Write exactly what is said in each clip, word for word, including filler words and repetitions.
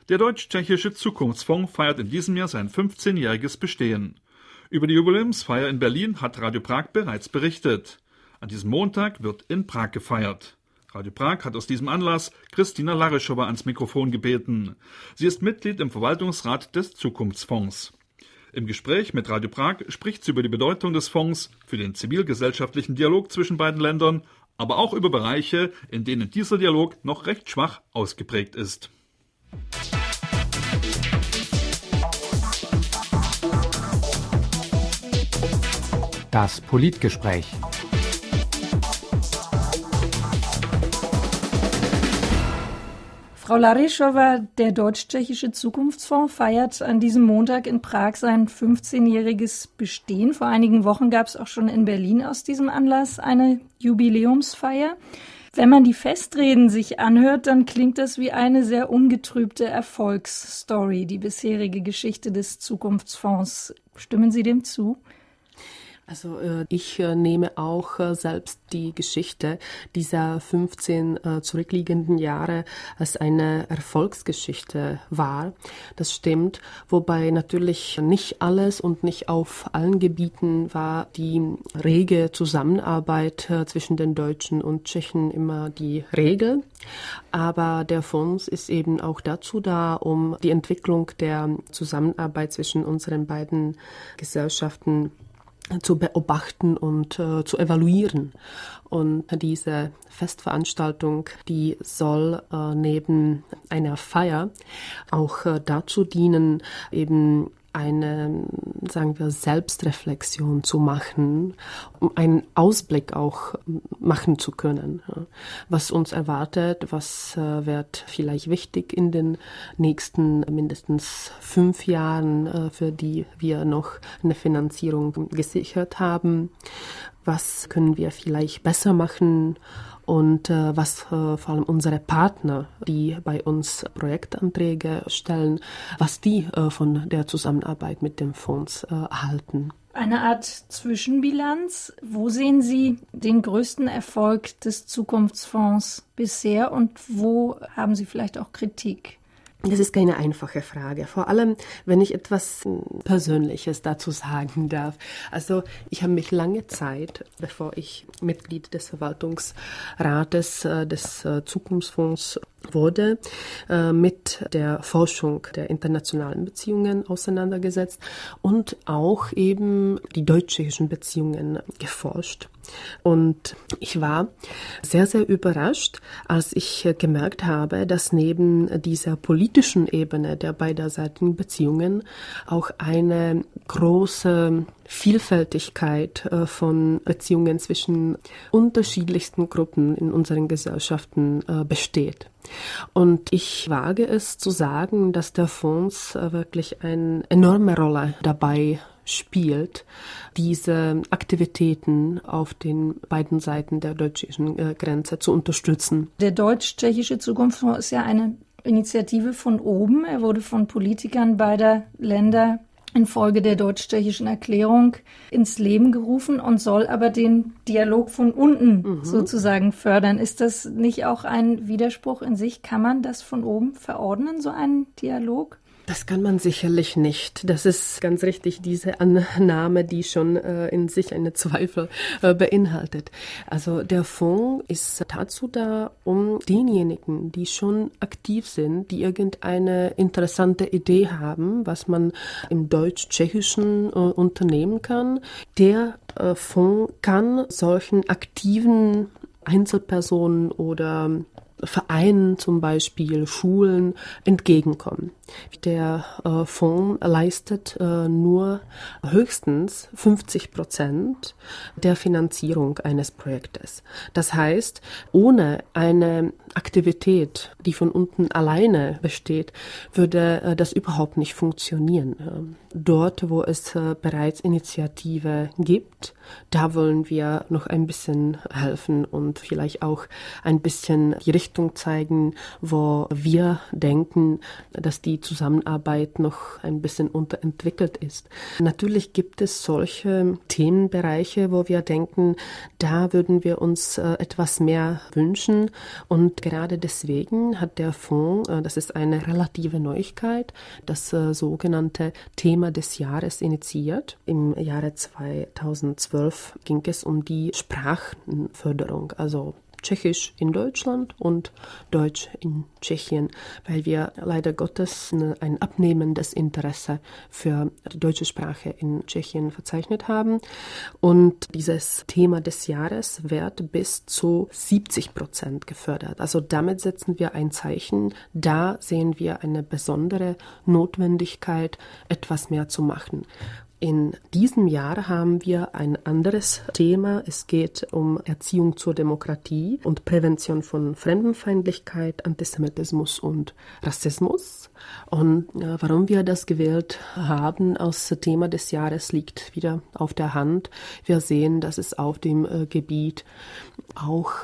Der Deutsch-Tschechische Zukunftsfonds feiert in diesem Jahr sein fünfzehnjähriges Bestehen. Über die Jubiläumsfeier in Berlin hat Radio Prag bereits berichtet. An diesem Montag wird in Prag gefeiert. Radio Prag hat aus diesem Anlass Kristina Larischowa ans Mikrofon gebeten. Sie ist Mitglied im Verwaltungsrat des Zukunftsfonds. Im Gespräch mit Radio Prag spricht sie über die Bedeutung des Fonds für den zivilgesellschaftlichen Dialog zwischen beiden Ländern, aber auch über Bereiche, in denen dieser Dialog noch recht schwach ausgeprägt ist. Das Politgespräch. Frau Larischowa, der Deutsch-Tschechische Zukunftsfonds feiert an diesem Montag in Prag sein fünfzehnjähriges Bestehen. Vor einigen Wochen gab es auch schon in Berlin aus diesem Anlass eine Jubiläumsfeier. Wenn man die Festreden sich anhört, dann klingt das wie eine sehr ungetrübte Erfolgsstory, die bisherige Geschichte des Zukunftsfonds. Stimmen Sie dem zu? Also ich nehme auch selbst die Geschichte dieser fünfzehn zurückliegenden Jahre als eine Erfolgsgeschichte wahr. Das stimmt, wobei natürlich nicht alles und nicht auf allen Gebieten war die rege Zusammenarbeit zwischen den Deutschen und Tschechen immer die Regel. Aber der Fonds ist eben auch dazu da, um die Entwicklung der Zusammenarbeit zwischen unseren beiden Gesellschaften zu beobachten und äh, zu evaluieren. Und diese Festveranstaltung, die soll äh, neben einer Feier auch äh, dazu dienen, eben eine, sagen wir, Selbstreflexion zu machen, um einen Ausblick auch machen zu können. Was uns erwartet, was äh, wird vielleicht wichtig in den nächsten mindestens fünf Jahren, äh, für die wir noch eine Finanzierung gesichert haben. Was können wir vielleicht besser machen? Und äh, was äh, vor allem unsere Partner, die bei uns Projektanträge stellen, was die äh, von der Zusammenarbeit mit dem Fonds äh, erhalten. Eine Art Zwischenbilanz. Wo sehen Sie den größten Erfolg des Zukunftsfonds bisher und wo haben Sie vielleicht auch Kritik? Das ist keine einfache Frage, vor allem, wenn ich etwas Persönliches dazu sagen darf. Also ich habe mich lange Zeit, bevor ich Mitglied des Verwaltungsrates äh, des äh, Zukunftsfonds wurde, äh, mit der Forschung der internationalen Beziehungen auseinandergesetzt und auch eben die deutsch-tschechischen Beziehungen geforscht. Und ich war sehr, sehr überrascht, als ich gemerkt habe, dass neben dieser politischen Ebene der beiderseitigen Beziehungen auch eine große Vielfältigkeit äh, von Beziehungen zwischen unterschiedlichsten Gruppen in unseren Gesellschaften äh, besteht. Und ich wage es zu sagen, dass der Fonds äh, wirklich eine enorme Rolle dabei spielt, diese Aktivitäten auf den beiden Seiten der deutsch-tschechischen äh, Grenze zu unterstützen. Der Deutsch-Tschechische Zukunftsfonds ist ja eine Initiative von oben. Er wurde von Politikern beider Länder infolge der deutsch-tschechischen Erklärung ins Leben gerufen und soll aber den Dialog von unten mhm. sozusagen fördern. Ist das nicht auch ein Widerspruch in sich? Kann man das von oben verordnen, so einen Dialog? Das kann man sicherlich nicht. Das ist ganz richtig diese Annahme, die schon äh, in sich eine Zweifel äh, beinhaltet. Also der Fonds ist dazu da, um denjenigen, die schon aktiv sind, die irgendeine interessante Idee haben, was man im deutsch-tschechischen äh, unternehmen kann. Der äh, Fonds kann solchen aktiven Einzelpersonen oder Vereinen, zum Beispiel Schulen, entgegenkommen. Der äh, Fonds leistet äh, nur höchstens fünfzig Prozent der Finanzierung eines Projektes. Das heißt, ohne eine Aktivität, die von unten alleine besteht, würde äh, das überhaupt nicht funktionieren. Dort, wo es äh, bereits Initiative gibt, da wollen wir noch ein bisschen helfen und vielleicht auch ein bisschen die Richtung Richtung zeigen, wo wir denken, dass die Zusammenarbeit noch ein bisschen unterentwickelt ist. Natürlich gibt es solche Themenbereiche, wo wir denken, da würden wir uns äh, etwas mehr wünschen. Und gerade deswegen hat der Fonds, äh, das ist eine relative Neuigkeit, das äh, sogenannte Thema des Jahres initiiert. Im Jahre zweitausendzwölf ging es um die Sprachenförderung, also Tschechisch in Deutschland und Deutsch in Tschechien, weil wir leider Gottes ein abnehmendes Interesse für die deutsche Sprache in Tschechien verzeichnet haben. Und dieses Thema des Jahres wird bis zu siebzig Prozent gefördert. Also damit setzen wir ein Zeichen. Da sehen wir eine besondere Notwendigkeit, etwas mehr zu machen. In diesem Jahr haben wir ein anderes Thema. Es geht um Erziehung zur Demokratie und Prävention von Fremdenfeindlichkeit, Antisemitismus und Rassismus. Und äh, warum wir das gewählt haben als Thema des Jahres liegt wieder auf der Hand. Wir sehen, dass es auf dem äh, Gebiet auch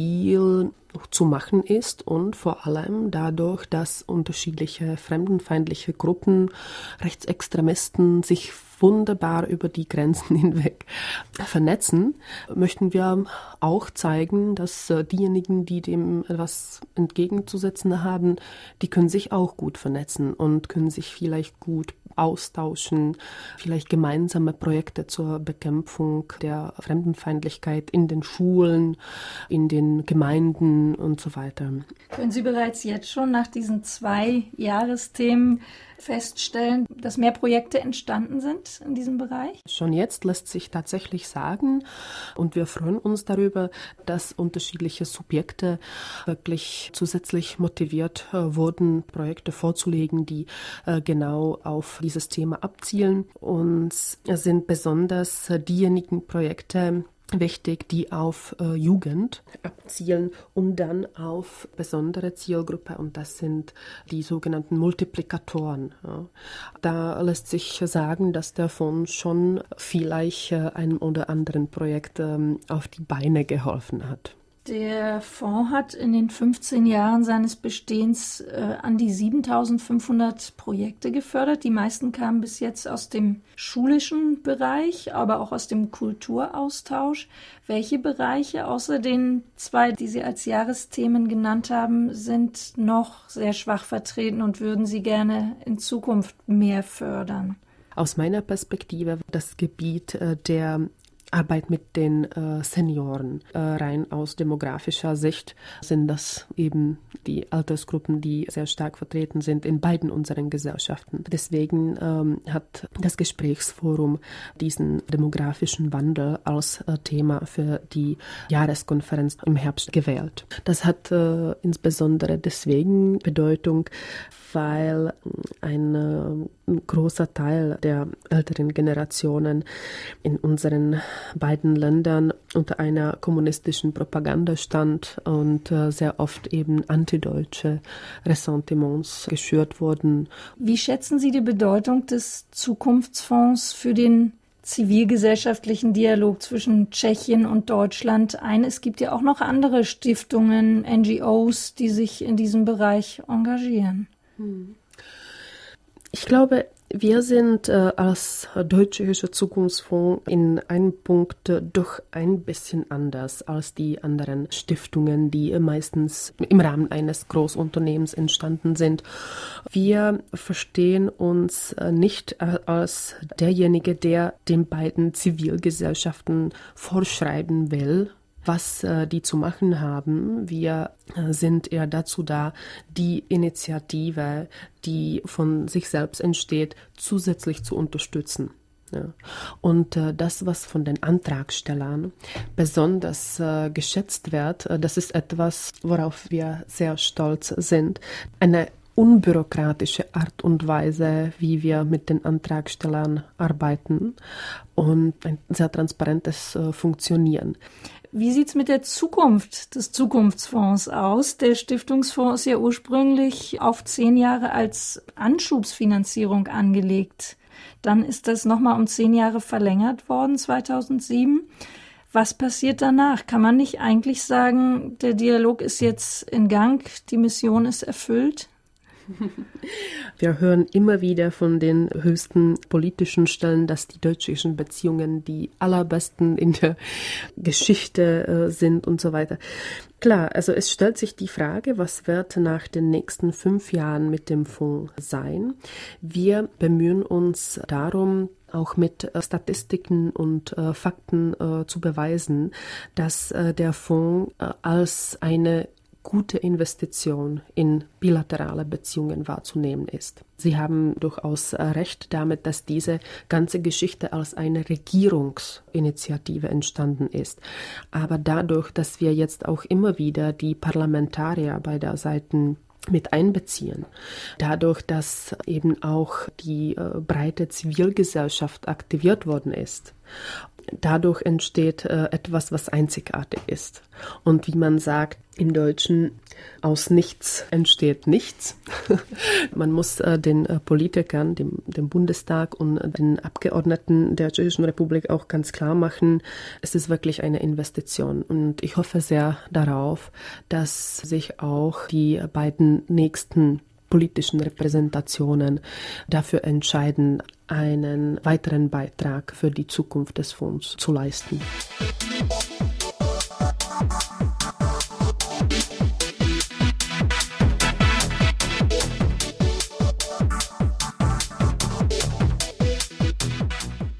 viel zu machen ist und vor allem dadurch, dass unterschiedliche fremdenfeindliche Gruppen, Rechtsextremisten sich wunderbar über die Grenzen hinweg vernetzen, möchten wir auch zeigen, dass diejenigen, die dem etwas entgegenzusetzen haben, die können sich auch gut vernetzen und können sich vielleicht gut austauschen, vielleicht gemeinsame Projekte zur Bekämpfung der Fremdenfeindlichkeit in den Schulen, in den Gemeinden und so weiter. Können Sie bereits jetzt schon nach diesen zwei Jahresthemen feststellen, dass mehr Projekte entstanden sind in diesem Bereich? Schon jetzt lässt sich tatsächlich sagen und wir freuen uns darüber, dass unterschiedliche Subjekte wirklich zusätzlich motiviert äh, wurden, Projekte vorzulegen, die äh, genau auf dieses Thema abzielen. Und es sind besonders äh, diejenigen Projekte wichtig, die auf äh, Jugend abzielen und dann auf besondere Zielgruppe und das sind die sogenannten Multiplikatoren. Ja. Da lässt sich sagen, dass der Fonds schon vielleicht äh, einem oder anderen Projekt ähm, auf die Beine geholfen hat. Der Fonds hat in den fünfzehn Jahren seines Bestehens äh, an die siebentausendfünfhundert Projekte gefördert. Die meisten kamen bis jetzt aus dem schulischen Bereich, aber auch aus dem Kulturaustausch. Welche Bereiche außer den zwei, die Sie als Jahresthemen genannt haben, sind noch sehr schwach vertreten und würden Sie gerne in Zukunft mehr fördern? Aus meiner Perspektive das Gebiet äh, der Arbeit mit den äh, Senioren. Äh, rein aus demografischer Sicht sind das eben die Altersgruppen, die sehr stark vertreten sind in beiden unseren Gesellschaften. Deswegen ähm, hat das Gesprächsforum diesen demografischen Wandel als äh, Thema für die Jahreskonferenz im Herbst gewählt. Das hat äh, insbesondere deswegen Bedeutung, weil ein, äh, ein großer Teil der älteren Generationen in unseren beiden Ländern unter einer kommunistischen Propaganda stand und äh, sehr oft eben antideutsche Ressentiments geschürt wurden. Wie schätzen Sie die Bedeutung des Zukunftsfonds für den zivilgesellschaftlichen Dialog zwischen Tschechien und Deutschland ein? Es gibt ja auch noch andere Stiftungen, N G Os, die sich in diesem Bereich engagieren. Ich glaube, wir sind äh, als Deutsch-Tschechischer Zukunftsfonds in einem Punkt äh, doch ein bisschen anders als die anderen Stiftungen, die äh, meistens im Rahmen eines Großunternehmens entstanden sind. Wir verstehen uns äh, nicht äh, als derjenige, der den beiden Zivilgesellschaften vorschreiben will, was äh, die zu machen haben. Wir äh, sind eher dazu da, die Initiative, die von sich selbst entsteht, zusätzlich zu unterstützen. Ja. Und äh, das, was von den Antragstellern besonders äh, geschätzt wird, äh, das ist etwas, worauf wir sehr stolz sind. Eine unbürokratische Art und Weise, wie wir mit den Antragstellern arbeiten und ein sehr transparentes äh, Funktionieren. Wie sieht es mit der Zukunft des Zukunftsfonds aus? Der Stiftungsfonds ist ja ursprünglich auf zehn Jahre als Anschubsfinanzierung angelegt. Dann ist das nochmal um zehn Jahre verlängert worden, zweitausendsieben. Was passiert danach? Kann man nicht eigentlich sagen, der Dialog ist jetzt in Gang, die Mission ist erfüllt? Wir hören immer wieder von den höchsten politischen Stellen, dass die deutsch-tschechischen Beziehungen die allerbesten in der Geschichte äh, sind und so weiter. Klar, also es stellt sich die Frage, was wird nach den nächsten fünf Jahren mit dem Fonds sein? Wir bemühen uns darum, auch mit äh, Statistiken und äh, Fakten äh, zu beweisen, dass äh, der Fonds äh, als eine gute Investition in bilaterale Beziehungen wahrzunehmen ist. Sie haben durchaus recht damit, dass diese ganze Geschichte als eine Regierungsinitiative entstanden ist. Aber dadurch, dass wir jetzt auch immer wieder die Parlamentarier bei der Seite mit einbeziehen. Dadurch, dass eben auch die äh, breite Zivilgesellschaft aktiviert worden ist. Dadurch entsteht äh, etwas, was einzigartig ist. Und wie man sagt, im Deutschen, aus nichts entsteht nichts. Man muss äh, den äh, Politikern, dem, dem Bundestag und äh, den Abgeordneten der Tschechischen Republik auch ganz klar machen, es ist wirklich eine Investition. Und ich hoffe sehr darauf, dass sich auch die beiden nächsten politischen Repräsentationen dafür entscheiden, einen weiteren Beitrag für die Zukunft des Fonds zu leisten.